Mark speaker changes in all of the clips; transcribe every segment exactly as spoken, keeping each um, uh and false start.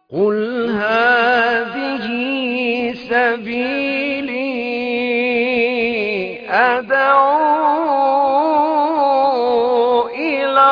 Speaker 1: قل هذه سبيلي أدعو إلى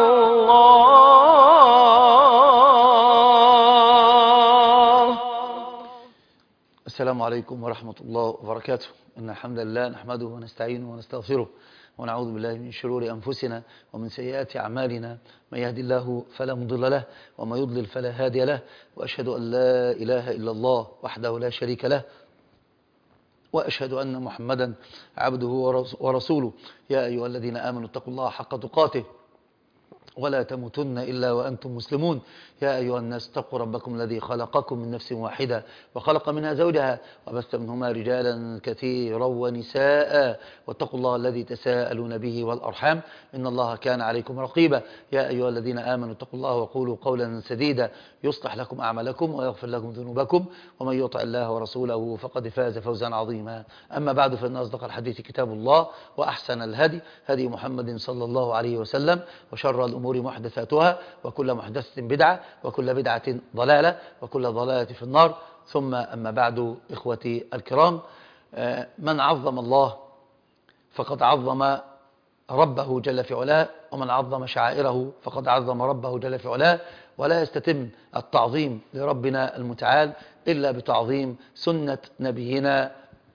Speaker 1: الله.
Speaker 2: السلام عليكم ورحمة الله وبركاته. إن الحمد لله نحمده ونستعينه ونستغفره ونعوذ بالله من شرور أنفسنا ومن سيئات أعمالنا. من يهدي الله فلا مضل له وما يضلل فلا هادي له، وأشهد أن لا إله إلا الله وحده لا شريك له، وأشهد أن محمدا عبده ورسوله. يا أيها الذين آمنوا اتقوا الله حق تقاته ولا تموتن إلا وأنتم مسلمون. يا أيها الناس اتقوا ربكم الذي خلقكم من نفس واحدة وخلق منها زوجها وبث منهما رجالا كثيرا ونساء، واتقوا الله الذي تساءلون به والأرحام إن الله كان عليكم رقيبا. يا أيها الذين آمنوا اتقوا الله وقولوا قولا سديدا يصلح لكم أعمالكم ويغفر لكم ذنوبكم، ومن يطع الله ورسوله فقد فاز فوزا عظيما. أما بعد، فإن أصدق الحديث كتاب الله، وأحسن الهدي هدي محمد صلى الله عليه وسلم، وشر الأمور محدثاتها، وكل محدثة بدعة، وكل بدعة ضلالة، وكل ضلالة في النار. ثم أما بعد، إخوتي الكرام، من عظم الله فقد عظم ربه جل في علاه، ومن عظم شعائره فقد عظم ربه جل في علاه. ولا يستتم التعظيم لربنا المتعال إلا بتعظيم سنة نبينا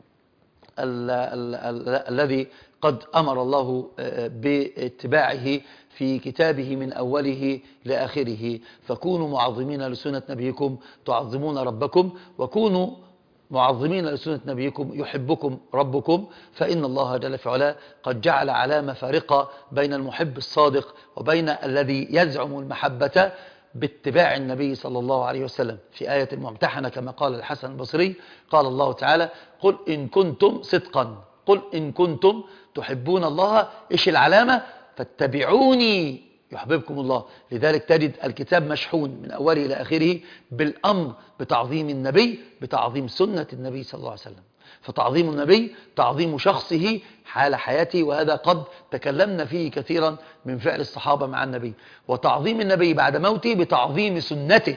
Speaker 2: الذي قد أمر الله باتباعه في كتابه من أوله لآخره. فكونوا معظمين لسنة نبيكم تعظمون ربكم، وكونوا معظمين لسنة نبيكم يحبكم ربكم، فإن الله جل في علاه قد جعل علامة فارقة بين المحب الصادق وبين الذي يزعم المحبة باتباع النبي صلى الله عليه وسلم. في آية الممتحنة كما قال الحسن البصري، قال الله تعالى: قل إن كنتم صدقا قل إن كنتم تحبون الله، إيش العلامة؟ فاتبعوني يحببكم الله. لذلك تجد الكتاب مشحون من أوله إلى آخره بالأمر بتعظيم النبي، بتعظيم سنة النبي صلى الله عليه وسلم. فتعظيم النبي تعظيم شخصه حال حياته، وهذا قد تكلمنا فيه كثيرا من فعل الصحابة مع النبي. وتعظيم النبي بعد موته بتعظيم سنته،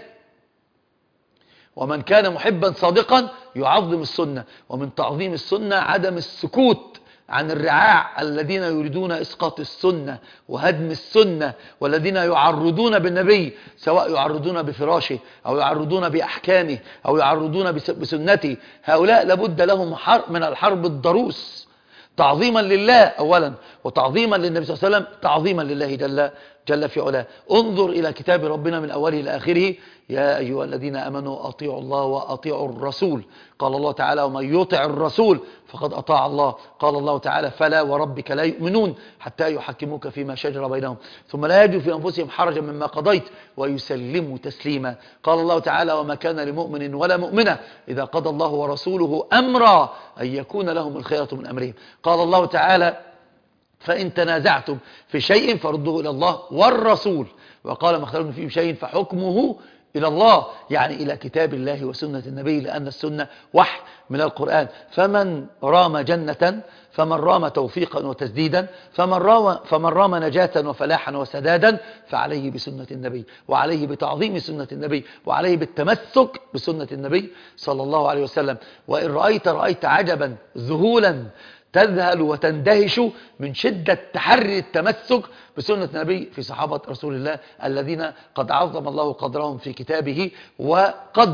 Speaker 2: ومن كان محبا صادقا يعظم السنة. ومن تعظيم السنة عدم السكوت عن الرعاع الذين يريدون إسقاط السنة وهدم السنة، والذين يعرضون بالنبي، سواء يعرضون بفراشه أو يعرضون بأحكامه أو يعرضون بسنته. هؤلاء لابد لهم من الحرب الضروس، تعظيما لله أولا، وتعظيما للنبي صلى الله عليه وسلم، تعظيما لله جل جل في علاه. انظر إلى كتاب ربنا من أوله إلى آخره: يا أيها الذين آمنوا أطيعوا الله وأطيعوا الرسول. قال الله تعالى: ومن يطع الرسول فقد أطاع الله. قال الله تعالى: فلا وربك لا يؤمنون حتى يحكموك فيما شجر بينهم ثم لا يجدوا في أنفسهم حرجا مما قضيت ويسلموا تسليما. قال الله تعالى: وما كان لمؤمن ولا مؤمنة إذا قضى الله ورسوله أمرا أن يكون لهم الخيرة من أمرهم. قال الله تعالى: فإن تنازعتم في شيء فردوه إلى الله والرسول. وقال: ما اختلفتم فيه شيء فحكمه إلى الله، يعني إلى كتاب الله وسنة النبي، لأن السنة وحي من القرآن. فمن رام جنة، فمن رام توفيقا وتسديدا، فمن رام, فمن رام نجاة وفلاحا وسدادا، فعليه بسنة النبي، وعليه بتعظيم سنة النبي، وعليه بالتمسك بسنة النبي صلى الله عليه وسلم. وإن رأيت رأيت عجبا ذهولا تذهل وتندهش من شدة تحري التمسك بسنة النبي في صحابة رسول الله الذين قد عظم الله قدرهم في كتابه، وقد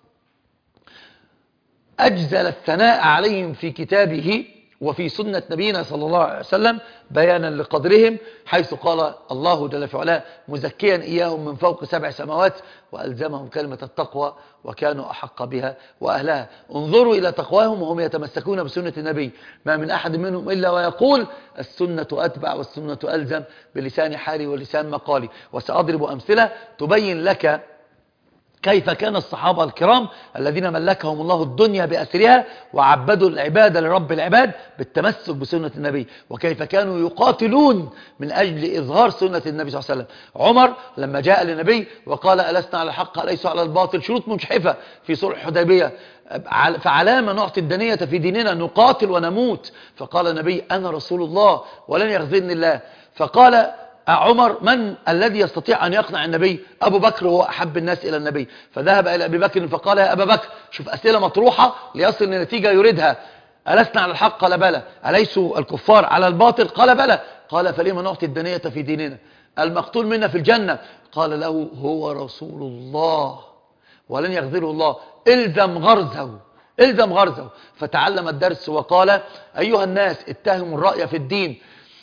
Speaker 2: أجزل الثناء عليهم في كتابه وفي سنة نبينا صلى الله عليه وسلم بيانا لقدرهم، حيث قال الله جل في علاه مزكيا إياهم من فوق سبع سماوات: وألزمهم كلمة التقوى وكانوا أحق بها وأهلها. انظروا إلى تقواهم وهم يتمسكون بسنة النبي، ما من أحد منهم إلا ويقول: السنة أتبع والسنة ألزم، بلسان حالي ولسان مقالي. وسأضرب أمثلة تبين لك كيف كان الصحابة الكرام الذين ملكهم الله الدنيا بأسرها وعبدوا العبادة لرب العباد بالتمسك بسنة النبي، وكيف كانوا يقاتلون من أجل إظهار سنة النبي صلى الله عليه وسلم. عمر لما جاء للنبي وقال: ألسنا على الحق أليسوا على الباطل، شروط مجحفة في صلح الحديبية، فعلامة نعطي الدنية في ديننا، نقاتل ونموت. فقال النبي: أنا رسول الله ولن يخذلني الله. فقال عمر من الذي يستطيع أن يقنع النبي؟ أبو بكر هو أحب الناس إلى النبي، فذهب إلى أبي بكر فقال يا أبا بكر، شوف أسئلة مطروحة ليصل لنتيجة يريدها، ألسنا على الحق؟ قال بلى. أليسوا الكفار على الباطل؟ قال بلى. قال فلما نعطي الدنية في ديننا؟ المقتول منا في الجنة. قال له هو رسول الله ولن يخذله الله، الزم غرزه الزم غرزه. فتعلم الدرس وقال أيها الناس اتهموا الرأي في الدين،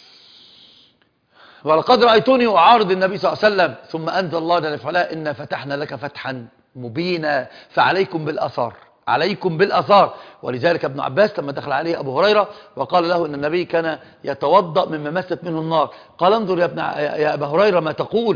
Speaker 2: ولقد رأيتني أعارض النبي صلى الله عليه وسلم، ثم أنزل الله جل وعلا إنا فتحنا لك فتحا مبينا فعليكم بالأثار، عليكم بالأثار. ولذلك ابن عباس لما دخل عليه أبو هريرة وقال له إن النبي كان يتوضأ مما مست منه النار، قال انظر يا ابن يا أبا هريرة ما تقول،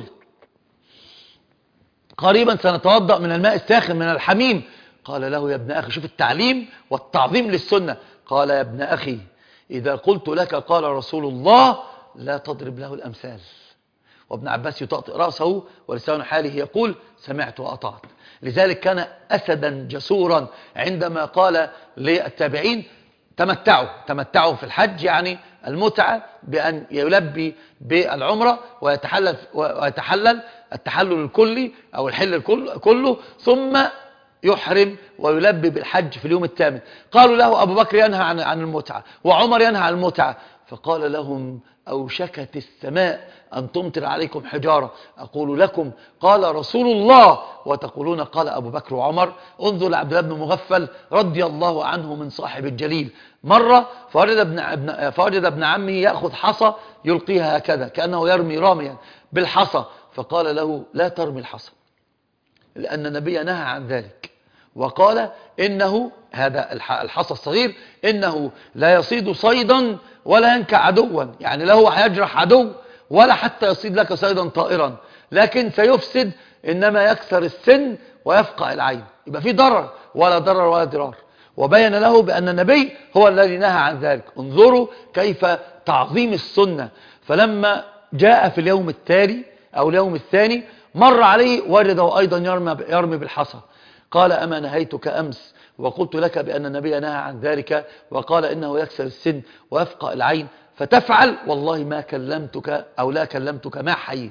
Speaker 2: قريبا سنتوضأ من الماء الساخن من الحميم. قال له يا ابن أخي، شوف التعليم والتعظيم للسنة، قال يا ابن أخي إذا قلت لك قال رسول الله لا تضرب له الأمثال. وابن عباس يطأطئ رأسه ولسان حاله يقول سمعت وأطعت. لذلك كان أسدا جسورا عندما قال للتابعين تمتعوا تمتعوا في الحج، يعني المتعة بأن يلبي بالعمرة ويتحلل, ويتحلل التحلل الكلي أو الحل الكل كله، ثم يحرم ويلبي بالحج في اليوم الثامن. قالوا له أبو بكر ينهى عن عن المتعة وعمر ينهى عن المتعة، فقال لهم أوشكت السماء أن تمطر عليكم حجارة، أقول لكم قال رسول الله وتقولون قال أبو بكر وعمر. انظر لعبد الله بن مغفل رضي الله عنه من صاحب الجليل، مرة فوجد ابن, ابن, فوجد ابن عمه يأخذ حصى يلقيها هكذا كأنه يرمي راميا بالحصى، فقال له لا ترمي الحصى لأن النبي نهى عن ذلك، وقال إنه هذا الحصى الصغير إنه لا يصيد صيدا ولا ينكع عدوا، يعني لا هو هيجرح عدو ولا حتى يصيد لك صيدا طائرا، لكن سيفسد، إنما يكسر السن ويفقع العين، يبقى في ضرر ولا ضرر ولا ضرار. وبين له بأن النبي هو الذي نهى عن ذلك. انظروا كيف تعظيم السنة. فلما جاء في اليوم التالي أو اليوم الثاني مر عليه وجده أيضا يرمي, يرمي بالحصى، قال أما نهيتك أمس وقلت لك بأن النبي نهى عن ذلك وقال إنه يكسر السن ويفقع العين فتفعل؟ والله ما كلمتك أو لا كلمتك ما حييت.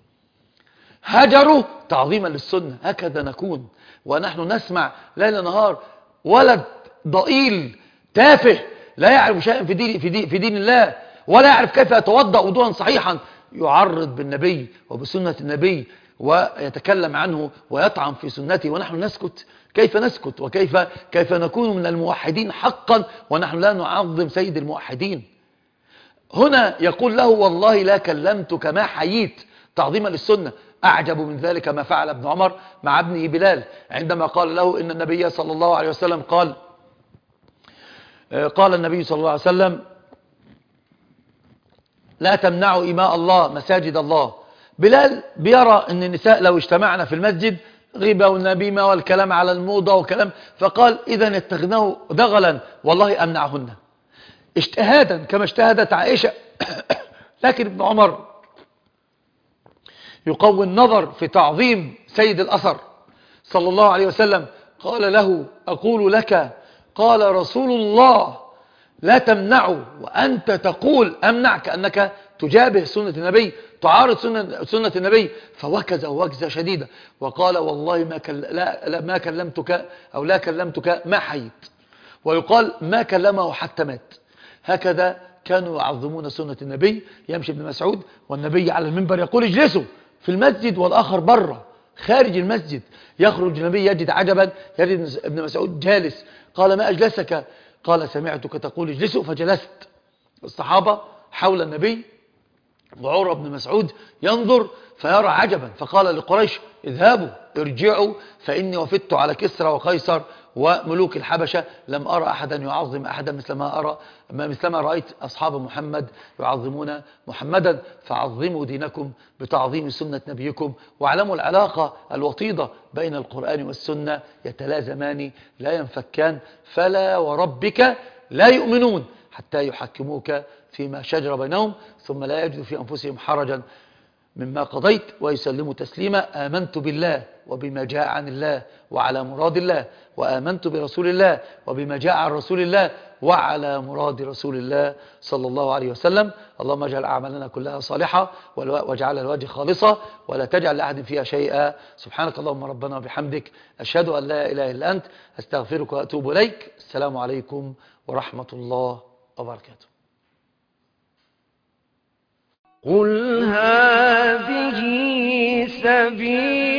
Speaker 2: هجروا تعظيما للسنة. هكذا نكون ونحن نسمع ليل نهار ولد ضئيل تافه لا يعرف شيئا في دين, في دين, في دين الله ولا يعرف كيف يتوضأ وضوءا صحيحا، يعرض بالنبي وبسنة النبي ويتكلم عنه ويطعن في سنته ونحن نسكت. كيف نسكت؟ وكيف كيف نكون من الموحدين حقا ونحن لا نعظم سيد الموحدين؟ هنا يقول له والله لا كلمتك ما حييت، تعظيما للسنة. أعجب من ذلك ما فعل ابن عمر مع ابنه بلال عندما قال له إن النبي صلى الله عليه وسلم قال قال النبي صلى الله عليه وسلم لا تمنعوا إماء الله مساجد الله. بلال بيرى أن النساء لو اجتمعنا في المسجد غيبة والنبيمة والكلام على الموضة وكلام، فقال إذا يتخذناه دغلا والله أمنعهن، اجتهادا كما اجتهدت عائشة. لكن ابن عمر يقوي النظر في تعظيم سيد الأثر صلى الله عليه وسلم، قال له أقول لك قال رسول الله لا تمنعوا وأنت تقول أمنع، كأنك تجابه سنة النبي تعارض سنة, سنة النبي. فوكز وكزة شديدة وقال والله ما, كل لا لا ما كلمتك أو لا كلمتك ما حييت، ويقال ما كلمه حتى مات. هكذا كانوا يعظمون سنة النبي. يمشي ابن مسعود والنبي على المنبر يقول اجلسوا في المسجد والآخر بره خارج المسجد. يخرج النبي يجد عجبا، يجد ابن مسعود جالس، قال ما أجلسك؟ قال سمعتك تقول اجلسوا فجلست. الصحابة حول النبي وعروة بن مسعود ينظر فيرى عجبا، فقال لقريش اذهبوا ارجعوا فإني وفدت على كسرى وقيصر وملوك الحبشة لم أرى أحدا يعظم أحدا مثل ما أرى مثل ما رأيت أصحاب محمد يعظمون محمدا. فعظموا دينكم بتعظيم سنة نبيكم، واعلموا العلاقة الوطيدة بين القرآن والسنة، يتلازمان لا ينفكان. فلا وربك لا يؤمنون حتى يحكموك فيما شجر بينهم ثم لا يجدوا في أنفسهم حرجا مما قضيت ويسلموا تسليما. آمنت بالله وبما جاء عن الله وعلى مراد الله، وآمنت برسول الله وبما جاء عن رسول الله، وعلى مراد رسول الله صلى الله عليه وسلم. اللهم اجعل أعمالنا كلها صالحة واجعل الوجه خالصة ولا تجعل لأحد فيها شيئا. سبحانك اللهم ربنا وبحمدك، أشهد أن لا إله إلا أنت، أستغفرك وأتوب إليك. السلام عليكم ورحمة الله وبركاته.
Speaker 1: قل هذه سبيل